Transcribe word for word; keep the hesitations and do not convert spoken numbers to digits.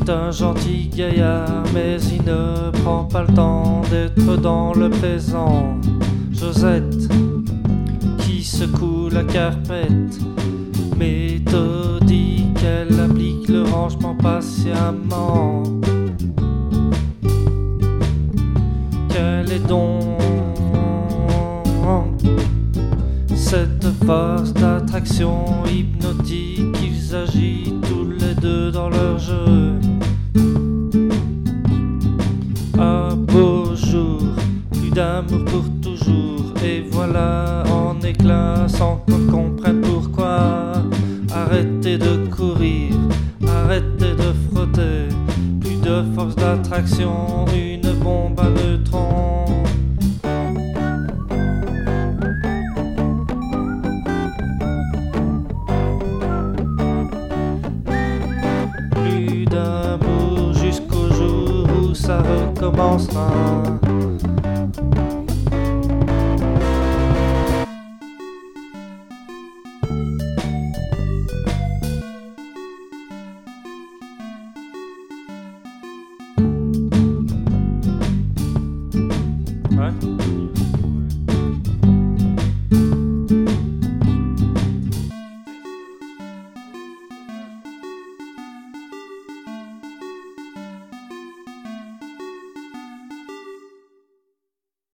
C'est un gentil gaillard, mais il ne prend pas le temps d'être dans le présent. Josette, qui secoue la carpette, méthodique, elle applique le rangement patiemment. Quel est donc cette force d'attraction hypnotique qu'ils agitent tous les deux dans leur jeu? Un beau jour, plus d'amour pour toujours, et voilà en éclat sans qu'on comprenne pourquoi. Arrêtez de courir, arrêtez de frotter, plus de force d'attraction, une bombe à neutrons. Plus d'amour jusqu'au jour où ça recommencera.